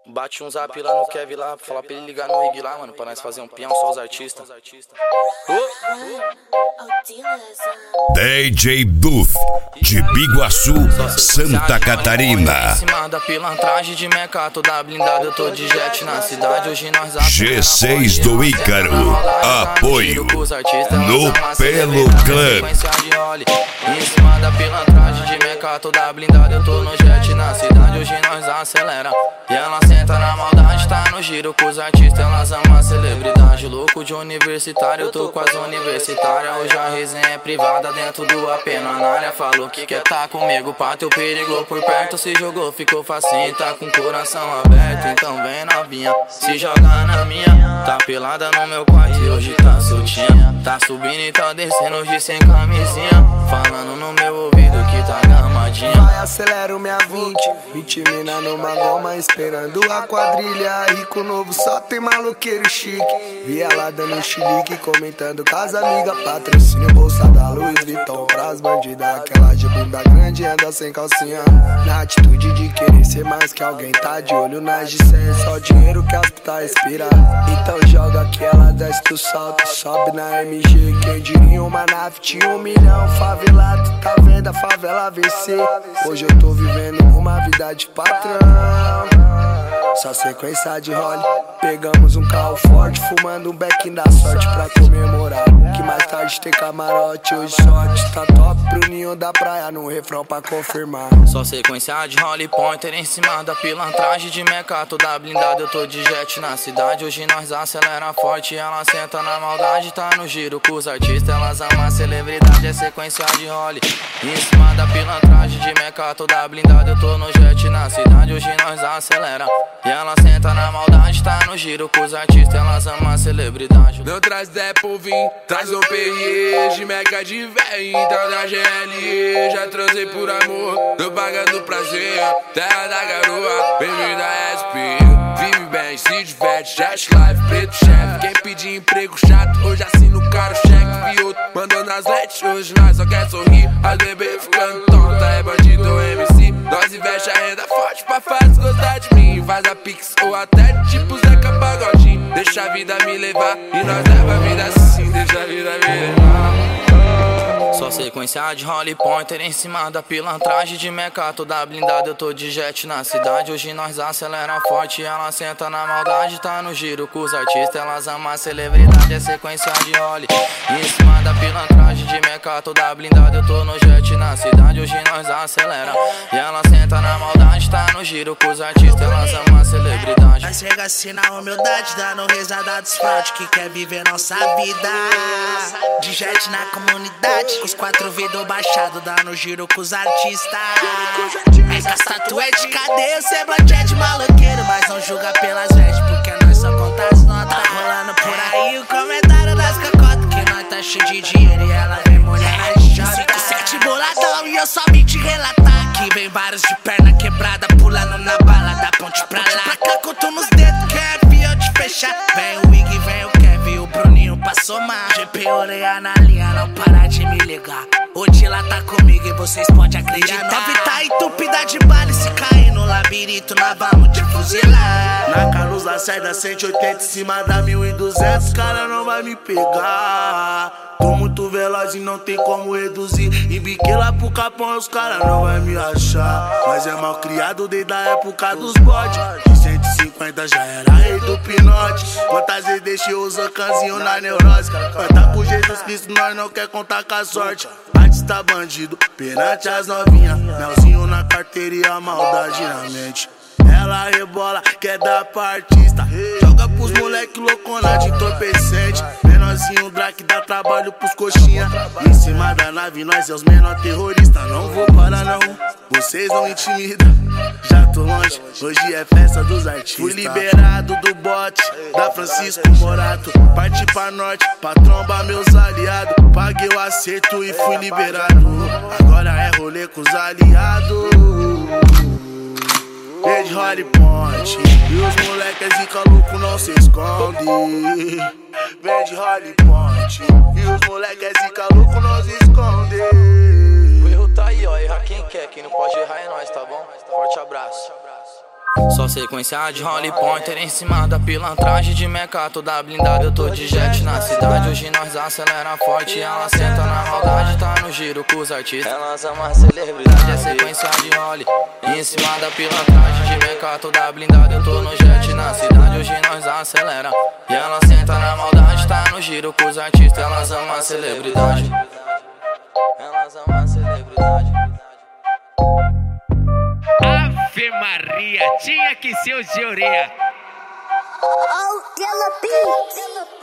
Bate um zap lá no Kevin lá, falar pra ele ligar no Ig lá, mano, pra nós fazer um peão, só os artistas. DJ Duff, de Biguaçu, Santa Catarina. Em cima da pilantragem de meca, toda blindada, eu tô de jet na cidade. Hoje nós G6 do Ícaro, apoio no Pelo Club. Em cima da pilantragem de meca, toda blindada, eu tô no jet na cidade. Hoje nós acelera e ela senta na maldade, tá no giro com os artistas, elas amam a celebridade. Louco de universitário, eu tô com as universitárias. Hoje a resenha é privada dentro do AP na área. Falou que quer tá comigo, pá, teu perigo por perto. Se jogou, ficou facinho, tá com o coração aberto. Então vem novinha, se joga na minha. Tá pelada no meu quarto e hoje tá soltinha. Tá subindo e tá descendo hoje sem camisinha. Falando no meu ouvido que tá gamadinha. Vai, acelera o minha 20 mina numa goma esperando a quadrilha. Rico novo, só tem maloqueiro chique. Vi ela dando chilique, comentando com as amigas. Patrocínio, bolsa da Louis Vuitton pras bandidas. Aquela de bunda grande anda sem calcinha. Na atitude de querer ser mais que alguém, tá de olho nas de 100. Só dinheiro que as putas respiram. Então joga que ela desce do salto, sobe na MG. Quem diria uma nave tinha 1 milhão. Favelado, tá vendo a favela vencer. Hoje eu tô vivendo uma vida de patrão. Só sequência de role. Pegamos um carro forte, fumando um beck da sorte pra comemorar. Que mais tarde tem camarote, hoje sorte. Tá top pro ninho da praia, no refrão pra confirmar. Só sequência de Holly Pointer em cima da pilantragem de meca, toda blindada, eu tô de jet na cidade. Hoje nós acelera forte, ela senta na maldade. Tá no giro com os artistas, elas amam a celebridade. É sequência de Holly em cima da pilantragem de meca, toda blindada, eu tô no jet na cidade. Hoje nós acelera e ela senta na maldade. Tá no giro com os artistas, elas amam a celebridade. Não traz Depo, vim, traz o PRE. De meca de véi, então da GLE. Já transei por amor, tô pagando prazer. Terra da garoa, bem-vindo a SP. Vive bem, se diverte, jet life, preto chefe. Quem pedir emprego chato, hoje assina o caro cheque. Vi outro, mandou nas lets, hoje nós só quer sorrir. As bebê ficando tonta, é bandido ou MC. Nós investe a renda forte pra faz gostar de mim. Faz a pix ou até tipo Zeca Pagodinho. Deixa a vida me levar e nós leva a vida assim. Deixa a vida me levar. Só sequência de Holly Pointer em cima da pilantragem de meca, toda blindada, eu tô de jet na cidade. Hoje nós acelera forte, ela senta na maldade. Tá no giro com os artistas, elas amam a celebridade. É sequência de Holly em cima da pilantragem de meca, toda blindada, eu tô no jet na cidade. Hoje nós acelera e ela senta na maldade. Tá no giro com os artistas, elas amam a celebridade. Nós chega assim na humildade, dando risada dos fraude que quer viver nossa vida. De jet na comunidade, com os 4 vidros baixados, dando giro com os artistas. Essas tatuas de cadeia, o semblante é de maloqueiro, mas não julga pelas vestes, porque nós só conta as notas. Tá rolando por aí o comentário das cacotas, que nós tá cheio de dinheiro e ela vem mulher na jota. 5-7 boladão e eu só vim te relatar que vem vários de perna quebrada, pulando na bala da ponte pra lá. Pra cá, conto nos dedos, Kevin, eu te fechar. Vem o Ig, vem o Kevin, o Bruninho pra somar. GP orelha na linha, não para de me ligar. O Dila tá comigo e vocês podem acreditar. Nove tá entupida de bala e se cair no labirinto, nós vamos te fuzilar. Na Carlos Lacerda 180 em cima da 1200, cara não vai me pegar. Tô muito veloz e não tem como reduzir. E biquei lá pro Capão, os caras não vai me achar. Mas é mal criado desde a época dos bodes. De 150 já era rei do pinote. Quantas vezes deixei os ancanzinhos na neurose. Canta por Jesus Cristo, nós não quer contar com a sorte. Artista bandido, perante as novinhas. Melzinho na carteira e a maldade na mente. Ela rebola, quer dar pra artista. Joga pros moleque loucona de entorpecente. Menorzinho Drake dá trabalho pros coxinha. Em cima da nave nós é os menor terroristas. Não vou parar não, vocês não intimidam. Já tô longe, hoje é festa dos artistas. Fui liberado do bote da Francisco Morato. Parti pra norte, pra trombar meus aliados. Paguei o acerto e fui liberado. Agora é rolê com os aliados. Rede Holly Ponte e os moleques zica louco não se esconde. Vem de Holly Ponte e os moleques zica louco não se esconde. O erro tá aí, ó, erra quem quer, quem não pode errar é nós, tá bom? Forte abraço. Só sequência de Holly Pointer em cima da pilantragem de meca toda blindada. Eu tô de jet na cidade, hoje nós acelera forte. Ela senta na maldade, tá no giro com os artistas. Elas amam a celebridade, é sequência de Holly em cima da pilantragem de meca toda blindada. Eu tô no jet na cidade, hoje nós acelera. E ela senta na maldade, tá no giro com os artistas. Elas amam a celebridade. Elas amam a celebridade. Ave Maria, tinha que ser o Georia. Oh, Della Beats.